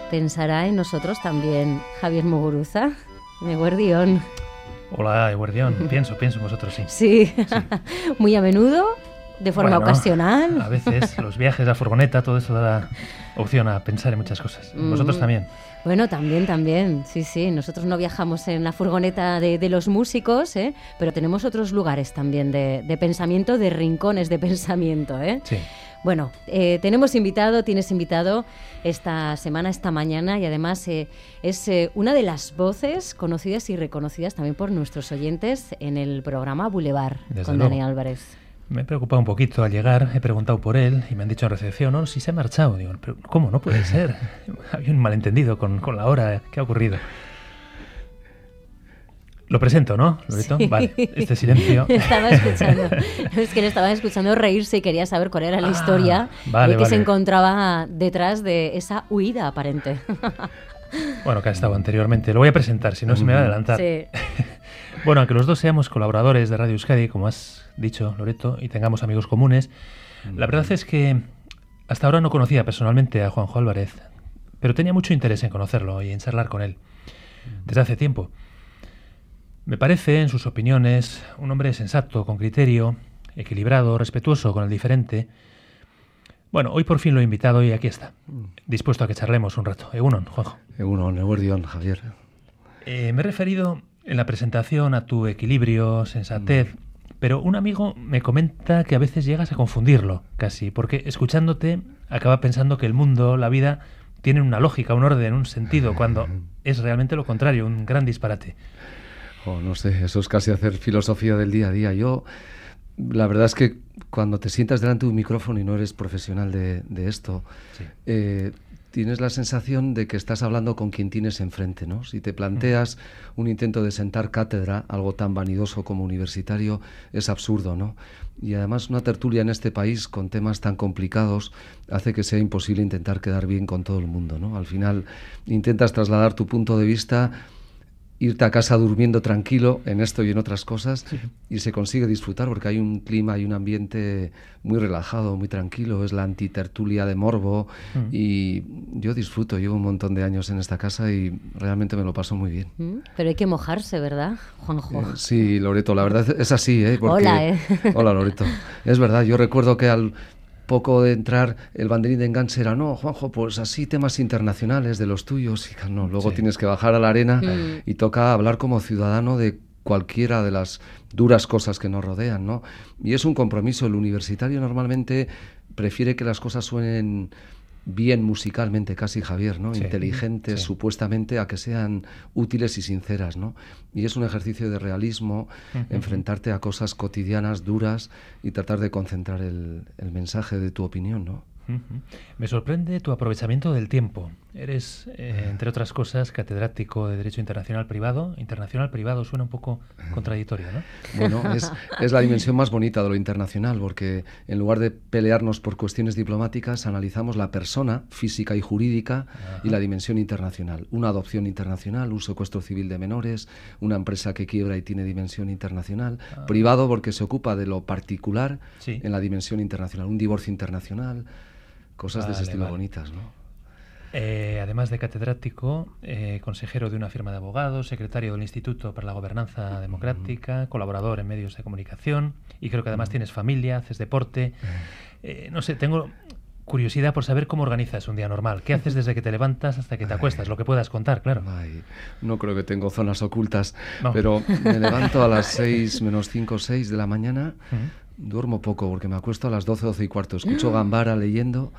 pensará en nosotros también Javier Muguruza, Eguerdión. Hola, Eguerdión. Pienso en vosotros, sí. Sí, muy a menudo, de forma ocasional. A veces los viajes, la furgoneta, todo eso da opción a pensar en muchas cosas. ¿Vosotros también? Bueno, también, sí. Nosotros no viajamos en la furgoneta de los músicos, pero tenemos otros lugares también de pensamiento, de rincones de pensamiento, Sí. Bueno, tienes invitado esta semana, esta mañana, y además es una de las voces conocidas y reconocidas también por nuestros oyentes en el programa Boulevard. Desde con luego. Dani Álvarez. Me he preocupado un poquito al llegar, he preguntado por él y me han dicho en recepción, no, si se ha marchado. Digo, pero ¿cómo? No puede ser. Había un malentendido con la hora. ¿Qué ha ocurrido? Lo presento, ¿no, Loreto? Sí. Vale, este silencio. Estaba escuchando. Es que le estaba escuchando reírse y quería saber cuál era la historia que se encontraba detrás de esa huida aparente. Bueno, que ha estado anteriormente. Lo voy a presentar, si no se me va a adelantar. Sí. Bueno, aunque los dos seamos colaboradores de Radio Euskadi, como has dicho, Loreto, y tengamos amigos comunes, la verdad es que hasta ahora no conocía personalmente a Juanjo Álvarez, pero tenía mucho interés en conocerlo y en charlar con él desde hace tiempo. Me parece, en sus opiniones, un hombre sensato, con criterio, equilibrado, respetuoso con el diferente. Bueno, hoy por fin lo he invitado y aquí está, dispuesto a que charlemos un rato. Egunon, Juanjo. Egunon, Eguerdión, Javier. Me he referido en la presentación a tu equilibrio, sensatez, pero un amigo me comenta que a veces llegas a confundirlo, casi, porque escuchándote acaba pensando que el mundo, la vida, tienen una lógica, un orden, un sentido, cuando es realmente lo contrario, un gran disparate. No sé, eso es casi hacer filosofía del día a día. La verdad es que cuando te sientas delante de un micrófono y no eres profesional de esto, sí, tienes la sensación de que estás hablando con quien tienes enfrente, ¿no? Si te planteas un intento de sentar cátedra, algo tan vanidoso como universitario, es absurdo, ¿no? Y además una tertulia en este país con temas tan complicados hace que sea imposible intentar quedar bien con todo el mundo, ¿no? Al final intentas trasladar tu punto de vista, irte a casa durmiendo tranquilo en esto y en otras cosas, sí, y se consigue disfrutar porque hay un clima y un ambiente muy relajado, muy tranquilo, es la antitertulia de morbo y yo disfruto, llevo un montón de años en esta casa y realmente me lo paso muy bien. Pero hay que mojarse, ¿verdad, Juanjo? Sí, Loreto, la verdad es así, porque... Hola, Hola, Loreto. Es verdad, yo recuerdo que al poco de entrar el banderín de enganche era, no, Juanjo, pues así temas internacionales de los tuyos, y no, luego tienes que bajar a la arena y toca hablar como ciudadano de cualquiera de las duras cosas que nos rodean, ¿no? Y es un compromiso. El universitario normalmente prefiere que las cosas suenen bien musicalmente, casi, Javier, ¿no? Sí. Inteligentes, sí, supuestamente, a que sean útiles y sinceras, ¿no? Y es un ejercicio de realismo, enfrentarte a cosas cotidianas, duras, y tratar de concentrar el mensaje de tu opinión, ¿no? Me sorprende tu aprovechamiento del tiempo. Eres, entre otras cosas, catedrático de Derecho Internacional Privado. Internacional Privado suena un poco contradictorio, ¿no? Bueno, es la dimensión más bonita de lo internacional, porque en lugar de pelearnos por cuestiones diplomáticas, analizamos la persona física y jurídica y la dimensión internacional. Una adopción internacional, un secuestro civil de menores, una empresa que quiebra y tiene dimensión internacional. Privado porque se ocupa de lo particular en la dimensión internacional. Un divorcio internacional... Cosas de ese estilo bonitas, ¿no? Además de catedrático, consejero de una firma de abogados, secretario del Instituto para la Gobernanza Democrática, colaborador en medios de comunicación, y creo que además tienes familia, haces deporte. No sé, tengo curiosidad por saber cómo organizas un día normal. ¿Qué haces desde que te levantas hasta que te acuestas? Lo que puedas contar, claro. No creo que tengo zonas ocultas, pero me levanto a las 6 menos 5, 6 de la mañana. Duermo poco porque me acuesto a las 12, 12 y cuarto. Escucho Gambara leyendo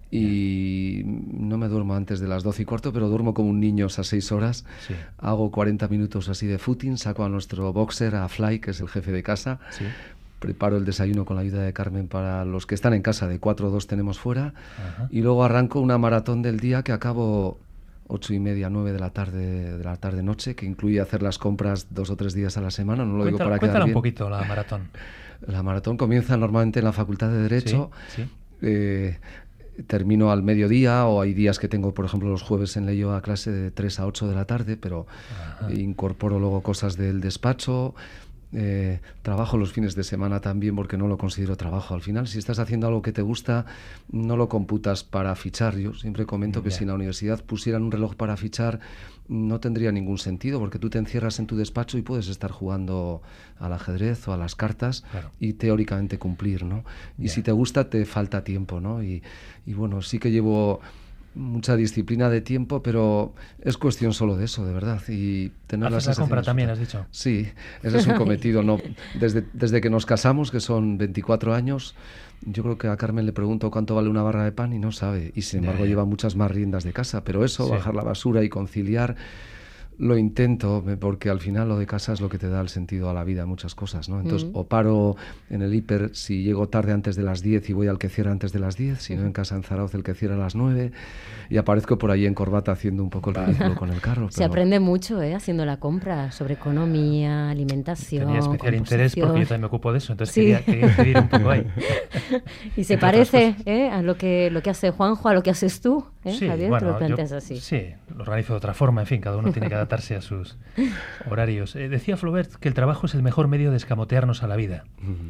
y no me duermo antes de las 12 y cuarto, pero duermo como un niño esas 6 horas. Sí. Hago 40 minutos así de footing, saco a nuestro boxer, a Fly, que es el jefe de casa. Sí. Preparo el desayuno con la ayuda de Carmen para los que están en casa, de 4 o 2 tenemos fuera. Y luego arranco una maratón del día que acabo 8:30, 9 de la tarde noche, que incluye hacer las compras 2 o 3 días a la semana. No lo digo para quedar bien. Cuéntala un poquito la maratón. La maratón comienza normalmente en la Facultad de Derecho. Sí, sí. Termino al mediodía, o hay días que tengo, por ejemplo, los jueves en Leioa a clase de 3 a 8 de la tarde, pero incorporo luego cosas del despacho. trabajo los fines de semana también porque no lo considero trabajo. Al final, si estás haciendo algo que te gusta, no lo computas para fichar. Yo siempre comento que si en la universidad pusieran un reloj para fichar, no tendría ningún sentido, porque tú te encierras en tu despacho y puedes estar jugando al ajedrez o a las cartas y teóricamente cumplir, ¿no? Y si te gusta, te falta tiempo, ¿no? Y bueno, sí que llevo mucha disciplina de tiempo, pero es cuestión solo de eso, de verdad. Y tener ¿Haces la compra también, has dicho? Sí, ese es un cometido. No, desde que nos casamos, que son 24 años, yo creo que a Carmen le pregunto cuánto vale una barra de pan y no sabe. Y sin embargo lleva muchas más riendas de casa. Pero eso, bajar la basura y conciliar, lo intento, porque al final lo de casa es lo que te da el sentido a la vida, muchas cosas, ¿no? Entonces, o paro en el hiper si llego tarde antes de las 10 y voy al que cierra antes de las 10, si no en casa en Zarauz el que cierra a las 9, y aparezco por ahí en corbata haciendo un poco el ridículo con el carro. Se aprende mucho, haciendo la compra, sobre economía, alimentación, tenía especial interés porque yo también me ocupo de eso, entonces quería incidir un poco ahí. Y se parece a lo que hace Juanjo, a lo que haces tú, sí, Javier, bueno, te lo planteas así. Sí, lo organizo de otra forma, en fin, cada uno tiene que adaptarse a sus horarios. Decía Flaubert que el trabajo es el mejor medio de escamotearnos a la vida.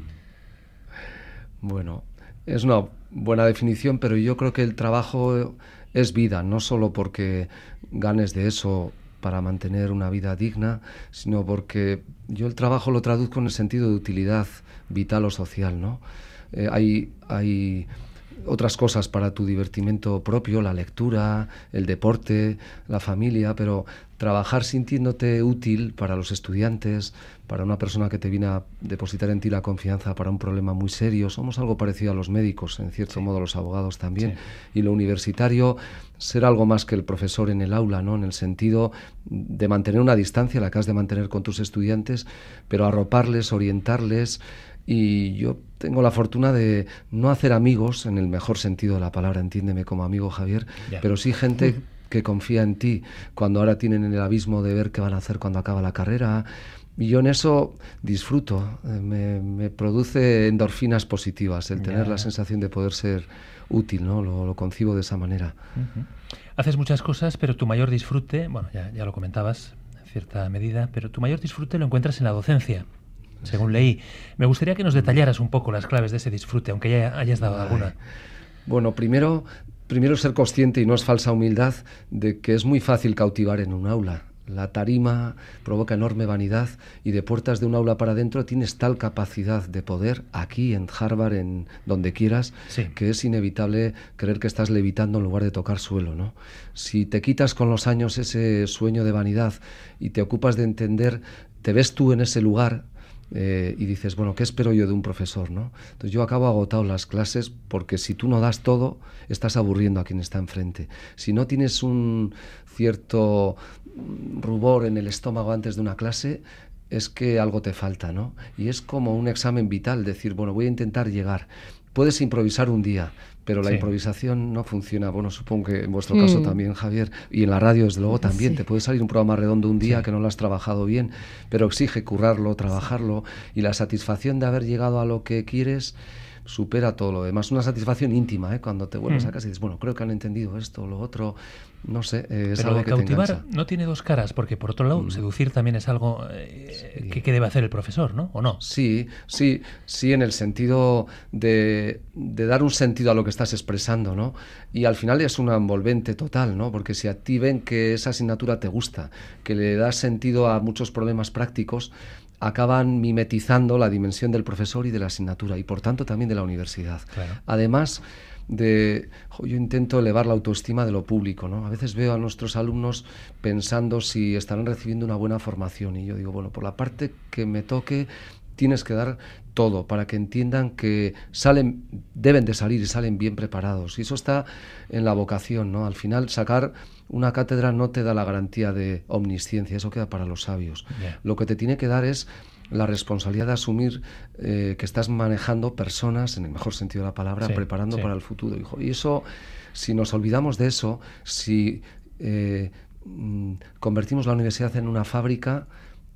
Bueno, es una buena definición, pero yo creo que el trabajo es vida, no solo porque ganes de eso para mantener una vida digna, sino porque yo el trabajo lo traduzco en el sentido de utilidad vital o social, ¿no? Hay otras cosas para tu divertimento propio, la lectura, el deporte, la familia, pero trabajar sintiéndote útil para los estudiantes, para una persona que te viene a depositar en ti la confianza para un problema muy serio. Somos algo parecido a los médicos, en cierto modo los abogados también. Y lo universitario, ser algo más que el profesor en el aula, ¿no? En el sentido de mantener una distancia, la que has de mantener con tus estudiantes, pero arroparles, orientarles. Y yo tengo la fortuna de no hacer amigos, en el mejor sentido de la palabra, entiéndeme como amigo, Javier, pero sí gente que confía en ti cuando ahora tienen en el abismo de ver qué van a hacer cuando acaba la carrera. Y yo en eso disfruto, me produce endorfinas positivas el tener la sensación de poder ser útil, ¿no? Lo concibo de esa manera. Haces muchas cosas, pero tu mayor disfrute, bueno, ya lo comentabas en cierta medida, pero tu mayor disfrute lo encuentras en la docencia, según leí. Me gustaría que nos detallaras un poco las claves de ese disfrute, aunque ya hayas dado alguna. Bueno, primero ser consciente, y no es falsa humildad, de que es muy fácil cautivar en un aula. La tarima provoca enorme vanidad y de puertas de un aula para adentro tienes tal capacidad de poder, aquí en Harvard, en donde quieras, que es inevitable creer que estás levitando en lugar de tocar suelo, ¿no? Si te quitas con los años ese sueño de vanidad y te ocupas de entender, te ves tú en ese lugar, y dices, bueno, ¿qué espero yo de un profesor, no? Entonces yo acabo agotado las clases porque si tú no das todo, estás aburriendo a quien está enfrente. Si no tienes un cierto rubor en el estómago antes de una clase, es que algo te falta, ¿no? Y es como un examen vital, decir, bueno, voy a intentar llegar. Puedes improvisar un día, pero la improvisación no funciona. Bueno, supongo que en vuestro caso también, Javier, y en la radio, desde luego, también. Te puede salir un programa redondo un día que no lo has trabajado bien, pero exige currarlo, trabajarlo, y la satisfacción de haber llegado a lo que quieres supera todo lo demás. Una satisfacción íntima, cuando te vuelves a casa y dices, bueno, creo que han entendido esto, lo otro, no sé, es pero algo de que te cautivar engancha. no tiene dos caras, porque por otro lado, seducir también es algo que debe hacer el profesor, ¿no? ¿O no? Sí, en el sentido de dar un sentido a lo que estás expresando, ¿no? Y al final es una envolvente total, ¿no? Porque si a ti ven que esa asignatura te gusta, que le das sentido a muchos problemas prácticos, acaban mimetizando la dimensión del profesor y de la asignatura, y por tanto también de la universidad. Claro. Además yo intento elevar la autoestima de lo público, ¿no? A veces veo a nuestros alumnos pensando si estarán recibiendo una buena formación, y yo digo, bueno, por la parte que me toque tienes que dar todo para que entiendan que deben de salir y salen bien preparados. Y eso está en la vocación, ¿no? Al final, sacar una cátedra no te da la garantía de omnisciencia, eso queda para los sabios. Lo que te tiene que dar es la responsabilidad de asumir que estás manejando personas, en el mejor sentido de la palabra, preparando para el futuro. Y eso, si nos olvidamos de eso, si convertimos la universidad en una fábrica,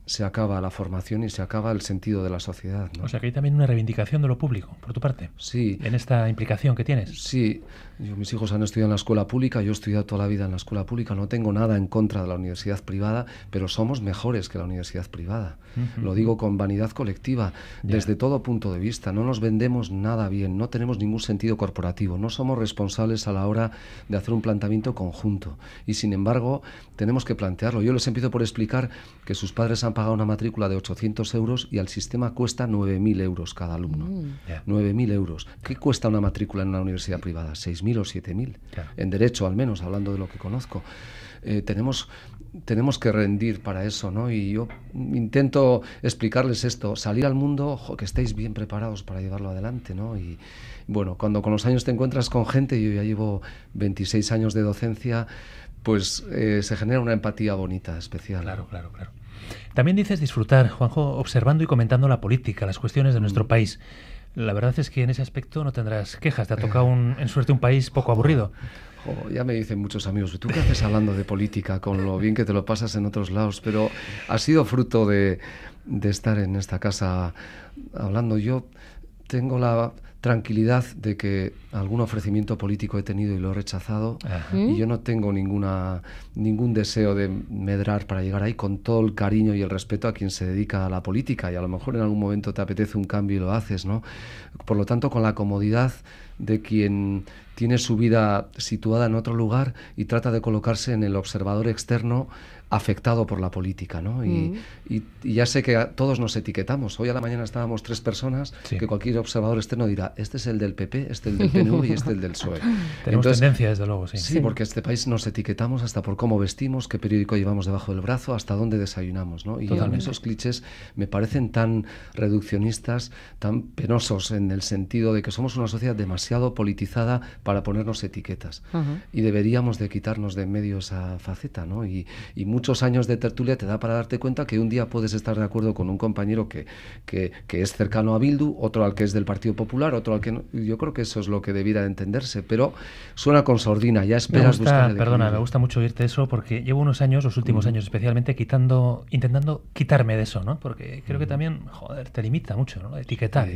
se acaba la formación y se acaba el sentido de la sociedad, ¿no? O sea que hay también una reivindicación de lo público, por tu parte. Sí. En esta implicación que tienes. Sí. Mis hijos han estudiado en la escuela pública, yo he estudiado toda la vida en la escuela pública, no tengo nada en contra de la universidad privada, pero somos mejores que la universidad privada. Lo digo con vanidad colectiva, desde todo punto de vista. No nos vendemos nada bien, no tenemos ningún sentido corporativo, no somos responsables a la hora de hacer un planteamiento conjunto. Y sin embargo, tenemos que plantearlo. Yo les empiezo por explicar que sus padres han pagado una matrícula de 800 euros y al sistema cuesta 9.000 euros cada alumno. 9.000 euros. ¿Qué cuesta una matrícula en una universidad privada? 6.000 o 7.000. Claro. En derecho, al menos, hablando de lo que conozco. Tenemos que rendir para eso, ¿no? Y yo intento explicarles esto, salir al mundo, que estéis bien preparados para llevarlo adelante, ¿no? Y bueno, cuando con los años te encuentras con gente, yo ya llevo 26 años de docencia, pues se genera una empatía bonita, especial. Claro. También dices disfrutar, Juanjo, observando y comentando la política, las cuestiones de nuestro país. La verdad es que en ese aspecto no tendrás quejas. Te ha tocado en suerte un país poco aburrido. Ya me dicen muchos amigos, ¿tú qué haces hablando de política con lo bien que te lo pasas en otros lados? Pero ha sido fruto de estar en esta casa hablando. Yo tengo la tranquilidad de que algún ofrecimiento político he tenido y lo he rechazado. Y yo no tengo ningún deseo de medrar para llegar ahí, con todo el cariño y el respeto a quien se dedica a la política, y a lo mejor en algún momento te apetece un cambio y lo haces, ¿no? Por lo tanto, con la comodidad de quien tiene su vida situada en otro lugar y trata de colocarse en el observador externo afectado por la política, ¿no? Y ya sé que todos nos etiquetamos. Hoy a la mañana estábamos 3 personas que cualquier observador externo dirá, este es el del PP, este es el del PNV y este es el del PSOE. Tenemos tendencia, desde luego, sí. Sí, porque este país nos etiquetamos hasta por cómo vestimos, qué periódico llevamos debajo del brazo, hasta dónde desayunamos, ¿no? Y a mí esos clichés me parecen tan reduccionistas, tan penosos, en el sentido de que somos una sociedad demasiado politizada para ponernos etiquetas. Y deberíamos de quitarnos de en medio esa faceta, ¿no? Y muchos años de tertulia te da para darte cuenta que un día puedes estar de acuerdo con un compañero que es cercano a Bildu, otro al que es del Partido Popular, otro al que no. Yo creo que eso es lo que debiera de entenderse, pero suena con sordina, ya esperas buscar el equilibrio. Me gusta mucho oírte eso, porque llevo unos años, los últimos años especialmente, intentando quitarme de eso, ¿no? Porque creo que también, te limita mucho, ¿no? Etiquetar.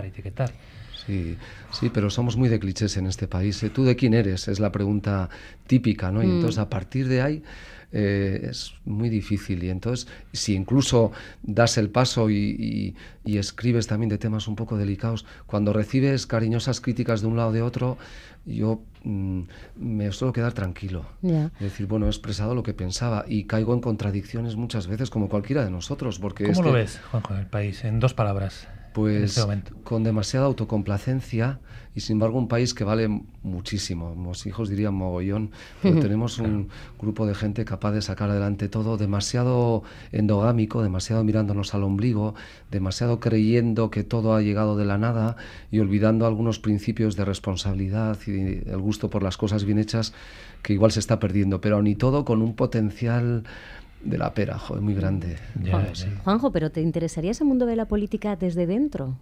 Sí, pero somos muy de clichés en este país. ¿Tú de quién eres? Es la pregunta típica, ¿no? Y entonces, a partir de ahí, es muy difícil. Y entonces, si incluso das el paso y escribes también de temas un poco delicados, cuando recibes cariñosas críticas de un lado o de otro, yo me suelo quedar tranquilo. Es decir, bueno, he expresado lo que pensaba y caigo en contradicciones muchas veces, como cualquiera de nosotros. Porque ¿Cómo lo ves, Juanjo, en el país? En 2 palabras. Pues con demasiada autocomplacencia, y sin embargo un país que vale muchísimo. Mis hijos dirían mogollón, pero tenemos un grupo de gente capaz de sacar adelante todo, demasiado endogámico, demasiado mirándonos al ombligo, demasiado creyendo que todo ha llegado de la nada y olvidando algunos principios de responsabilidad y el gusto por las cosas bien hechas, que igual se está perdiendo, pero ni todo con un potencial de la pera, muy grande. Juanjo, ¿pero te interesaría ese mundo de la política desde dentro?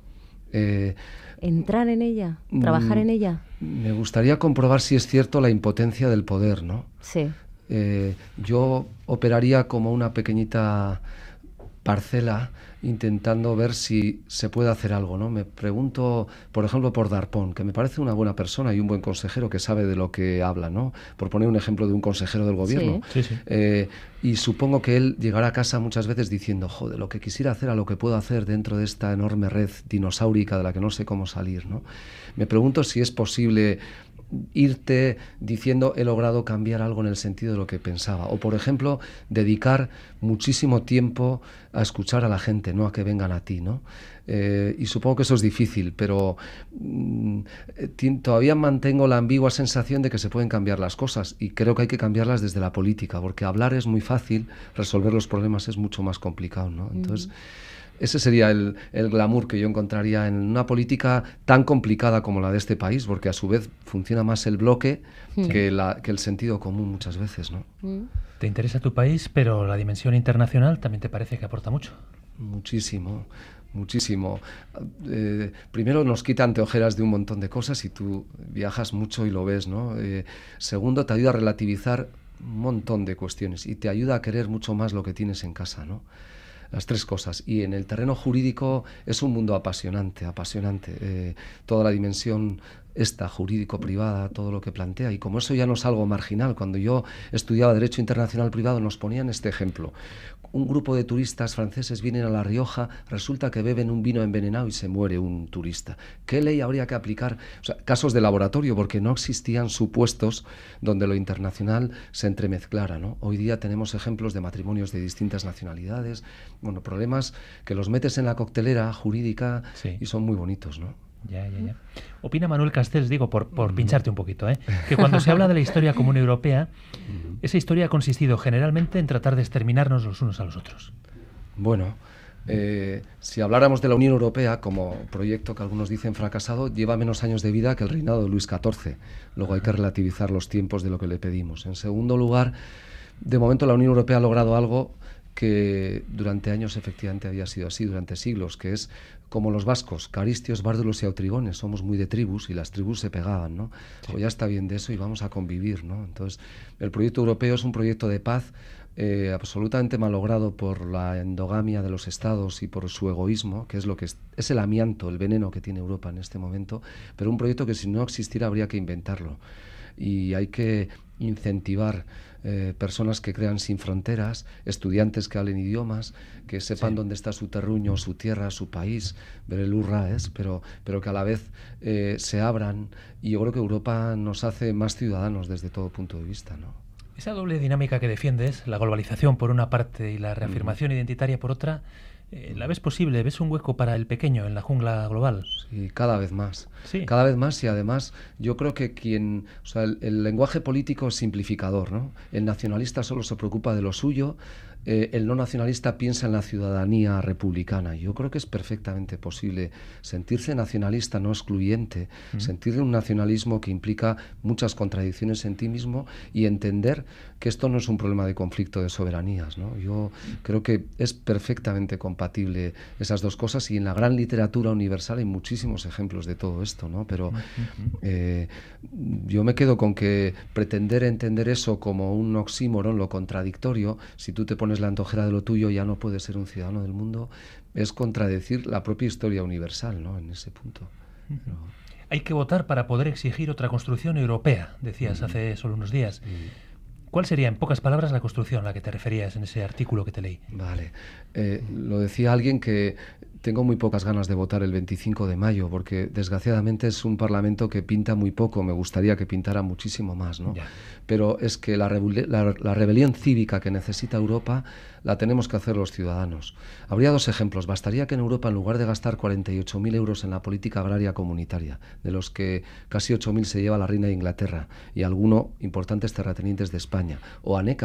¿Entrar en ella? ¿Trabajar en ella? Me gustaría comprobar si es cierto la impotencia del poder, ¿no? Sí. Yo operaría como una pequeñita parcela intentando ver si se puede hacer algo, ¿no? Me pregunto, por ejemplo, por Darpón, que me parece una buena persona y un buen consejero que sabe de lo que habla, ¿no? Por poner un ejemplo de un consejero del gobierno. Sí. Y supongo que él llegará a casa muchas veces diciendo, joder, lo que quisiera hacer a lo que puedo hacer dentro de esta enorme red dinosaurica de la que no sé cómo salir, ¿no? Me pregunto si es posible irte diciendo he logrado cambiar algo en el sentido de lo que pensaba, o por ejemplo dedicar muchísimo tiempo a escuchar a la gente, no a que vengan a ti, ¿no? Y supongo que eso es difícil, pero todavía mantengo la ambigua sensación de que se pueden cambiar las cosas, y creo que hay que cambiarlas desde la política, porque hablar es muy fácil, resolver los problemas es mucho más complicado, ¿no? Entonces ese sería el glamour que yo encontraría en una política tan complicada como la de este país, porque a su vez funciona más el bloque que el sentido común muchas veces, ¿no? Te interesa tu país, pero la dimensión internacional también te parece que aporta mucho. Muchísimo. Primero, nos quita anteojeras de un montón de cosas y tú viajas mucho y lo ves, ¿no? Segundo, te ayuda a relativizar un montón de cuestiones y te ayuda a querer mucho más lo que tienes en casa, ¿no? las tres cosas. Y en el terreno jurídico es un mundo apasionante, apasionante. Toda la dimensión jurídico-privada, todo lo que plantea. Y como eso ya no es algo marginal, cuando yo estudiaba Derecho Internacional Privado nos ponían este ejemplo. Un grupo de turistas franceses vienen a La Rioja, resulta que beben un vino envenenado y se muere un turista. ¿Qué ley habría que aplicar? O sea, casos de laboratorio, porque no existían supuestos donde lo internacional se entremezclara, ¿no? Hoy día tenemos ejemplos de matrimonios de distintas nacionalidades, bueno, problemas que los metes en la coctelera jurídica y son muy bonitos, ¿no? Ya. Opina Manuel Castells, digo, por pincharte un poquito, que cuando se habla de la historia común europea, esa historia ha consistido generalmente en tratar de exterminarnos los unos a los otros. Bueno, si habláramos de la Unión Europea como proyecto que algunos dicen fracasado, lleva menos años de vida que el reinado de Luis XIV. Luego hay que relativizar los tiempos de lo que le pedimos. En segundo lugar, de momento la Unión Europea ha logrado algo que durante años efectivamente había sido así, durante siglos, que es como los vascos, caristios, bárdulos y autrigones, somos muy de tribus y las tribus se pegaban, ¿no? Sí. Pues ya está bien de eso y vamos a convivir, ¿no? Entonces, el proyecto europeo es un proyecto de paz absolutamente malogrado por la endogamia de los estados y por su egoísmo, que es lo que es el amianto, el veneno que tiene Europa en este momento, pero un proyecto que si no existiera habría que inventarlo. Y hay que incentivar personas que crean sin fronteras, estudiantes que hablen idiomas, que sepan dónde está su terruño, su tierra, su país, ver el hurra, pero que a la vez se abran. Y yo creo que Europa nos hace más ciudadanos desde todo punto de vista, ¿no? Esa doble dinámica que defiendes, la globalización por una parte y la reafirmación identitaria por otra, ¿la ves posible? ¿Ves un hueco para el pequeño en la jungla global? Sí, cada vez más. Sí. Cada vez más, y además yo creo que el lenguaje político es simplificador, ¿no? El nacionalista solo se preocupa de lo suyo, el no nacionalista piensa en la ciudadanía republicana. Yo creo que es perfectamente posible sentirse nacionalista, no excluyente, sentir un nacionalismo que implica muchas contradicciones en ti mismo y entender que esto no es un problema de conflicto de soberanías, ¿no? Yo creo que es perfectamente compatible esas dos cosas y en la gran literatura universal hay muchísimos ejemplos de todo esto, ¿no? Pero yo me quedo con que pretender entender eso como un oxímoron, lo contradictorio, si tú te pones la antojera de lo tuyo ya no puedes ser un ciudadano del mundo, es contradecir la propia historia universal, ¿no? En ese punto. Pero... Hay que votar para poder exigir otra construcción europea, decías hace solo unos días. ¿Cuál sería, en pocas palabras, la construcción a la que te referías en ese artículo que te leí? Vale. Lo decía alguien que tengo muy pocas ganas de votar el 25 de mayo, porque desgraciadamente es un parlamento que pinta muy poco, me gustaría que pintara muchísimo más, ¿no? Ya. Pero es que la rebelión cívica que necesita Europa la tenemos que hacer los ciudadanos. Habría dos ejemplos. Bastaría que en Europa, en lugar de gastar 48.000 euros en la política agraria comunitaria, de los que casi 8.000 se lleva la reina de Inglaterra y alguno importantes terratenientes de España, o ANECA,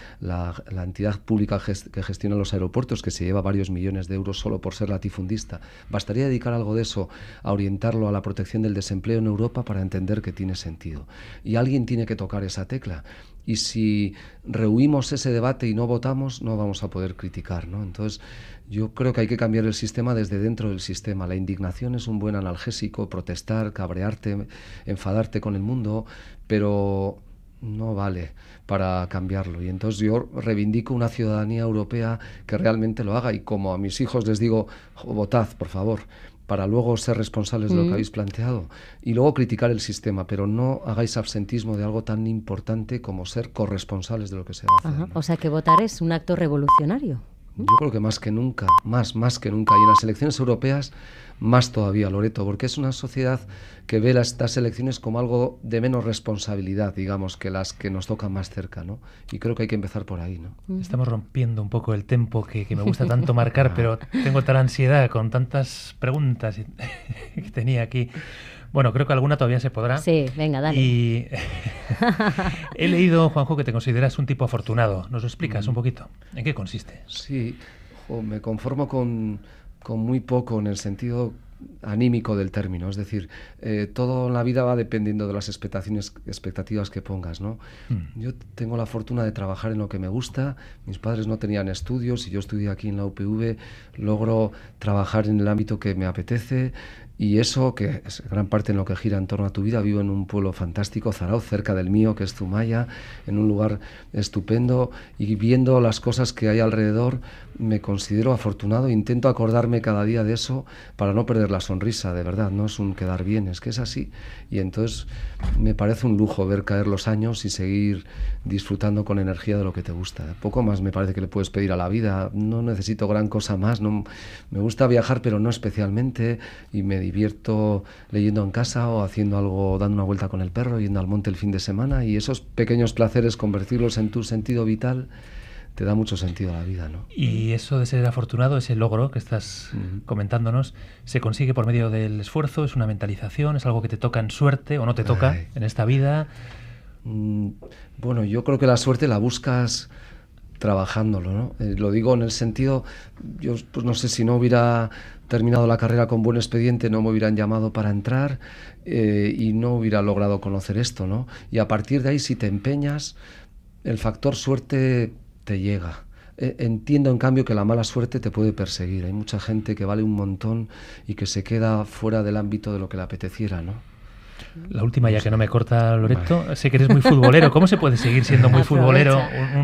la entidad pública que gestiona los aeropuertos, que se lleva varios millones de euros solo por ser latifundista, bastaría dedicar algo de eso a orientarlo a la protección del desempleo en Europa para entender que tiene sentido. Y alguien tiene que tocar esa tecla. Y si rehuimos ese debate y no votamos, no vamos a poder criticar, ¿no? Entonces, yo creo que hay que cambiar el sistema desde dentro del sistema. La indignación es un buen analgésico, protestar, cabrearte, enfadarte con el mundo, pero no vale para cambiarlo. Y entonces yo reivindico una ciudadanía europea que realmente lo haga. Y como a mis hijos les digo, votad, por favor, para luego ser responsables de lo que habéis planteado y luego criticar el sistema, pero no hagáis absentismo de algo tan importante como ser corresponsables de lo que se va a hacer, ¿no? O sea que votar es un acto revolucionario. Yo creo que más que nunca, más que nunca. Y en las elecciones europeas más todavía, Loreto, porque es una sociedad que ve estas elecciones como algo de menos responsabilidad, digamos, que las que nos tocan más cerca, ¿no? Y creo que hay que empezar por ahí, ¿no? Estamos rompiendo un poco el tempo que me gusta tanto marcar, pero tengo tal ansiedad con tantas preguntas que tenía aquí. Bueno, creo que alguna todavía se podrá. Sí, venga, dale. Y he leído, Juanjo, que te consideras un tipo afortunado. ¿Nos lo explicas un poquito? ¿En qué consiste? Sí, me conformo con muy poco en el sentido anímico del término, es decir, todo en la vida va dependiendo de las expectativas que pongas, ¿no? Yo tengo la fortuna de trabajar en lo que me gusta, mis padres no tenían estudios y yo estudié aquí en la UPV, logro trabajar en el ámbito que me apetece Y eso, que es gran parte en lo que gira en torno a tu vida. Vivo en un pueblo fantástico, Zarauz, cerca del mío, que es Zumaya, en un lugar estupendo, y viendo las cosas que hay alrededor me considero afortunado. Intento acordarme cada día de eso para no perder la sonrisa, de verdad. No es un quedar bien, es que es así. Y entonces me parece un lujo ver caer los años y seguir disfrutando con energía de lo que te gusta. Poco más me parece que le puedes pedir a la vida. No necesito gran cosa más. No, me gusta viajar, pero no especialmente, y me divierto leyendo en casa o haciendo algo, dando una vuelta con el perro, yendo al monte el fin de semana, y esos pequeños placeres, convertirlos en tu sentido vital, te da mucho sentido a la vida, ¿no? Y eso de ser afortunado, ese logro que estás comentándonos, ¿se consigue por medio del esfuerzo? ¿Es una mentalización? ¿Es algo que te toca en suerte o no te toca en esta vida? Bueno, yo creo que la suerte la buscas trabajándolo, ¿no? Lo digo en el sentido, yo pues no sé, si no hubiera terminado la carrera con buen expediente, no me hubieran llamado para entrar, y no hubiera logrado conocer esto, ¿no? Y a partir de ahí, si te empeñas, el factor suerte te llega. Entiendo, en cambio, que la mala suerte te puede perseguir. Hay mucha gente que vale un montón y que se queda fuera del ámbito de lo que le apeteciera, ¿no? La última, ya que no me corta, Loreto. Sé que eres muy futbolero. ¿Cómo se puede seguir siendo muy futbolero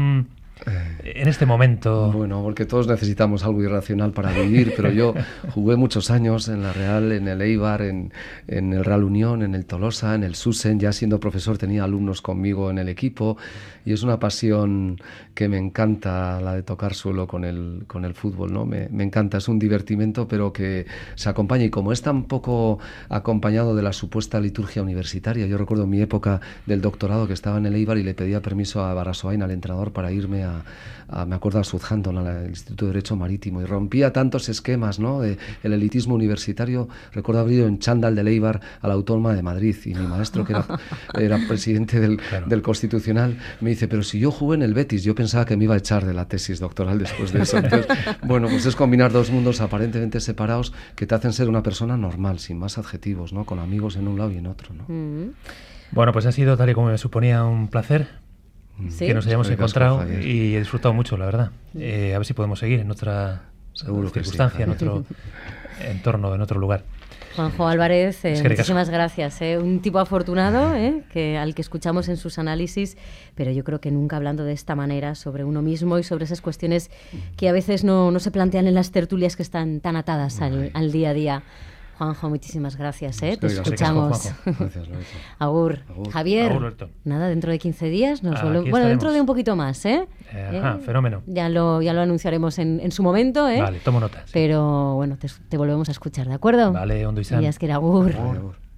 en este momento? Bueno, porque todos necesitamos algo irracional para vivir, pero yo jugué muchos años en la Real, en el Eibar, en el Real Unión, en el Tolosa, en el Susen. Ya siendo profesor tenía alumnos conmigo en el equipo, y es una pasión que me encanta, la de tocar suelo con el fútbol, ¿no? Me encanta, es un divertimento, pero que se acompaña, y como es tan poco acompañado de la supuesta liturgia universitaria. Yo recuerdo mi época del doctorado, que estaba en el Eibar y le pedía permiso a Barasoain, al entrenador, para irme me acuerdo, a Southampton, al Instituto de Derecho Marítimo, y rompía tantos esquemas, ¿no?, del elitismo universitario. Recuerdo haber ido en chándal del Eibar a la Autónoma de Madrid, y mi maestro, que era presidente del Constitucional, me dice: pero si yo jugué en el Betis. Yo pensaba que me iba a echar de la tesis doctoral después de eso. Entonces, bueno, pues es combinar dos mundos aparentemente separados que te hacen ser una persona normal, sin más adjetivos, ¿no?, con amigos en un lado y en otro, ¿no? Bueno, pues ha sido, tal y como me suponía, un placer que nos hayamos encontrado, y he disfrutado mucho, la verdad. A ver si podemos seguir en otra circunstancia, en otro entorno, en otro lugar. Juanjo Álvarez, muchísimas gracias. Un tipo afortunado, al que escuchamos en sus análisis, pero yo creo que nunca hablando de esta manera sobre uno mismo y sobre esas cuestiones que a veces no se plantean en las tertulias, que están tan atadas al día a día. Juanjo, muchísimas gracias. Te escuchamos. Gracias, Agur. Javier, Agur, nada, dentro de 15 días nos volvemos. Bueno, dentro de un poquito más. Fenómeno. Ya lo anunciaremos en su momento. Vale, tomo notas. Pero bueno, te volvemos a escuchar, ¿de acuerdo? Vale, ondo izan. Y es que era agur. Agur.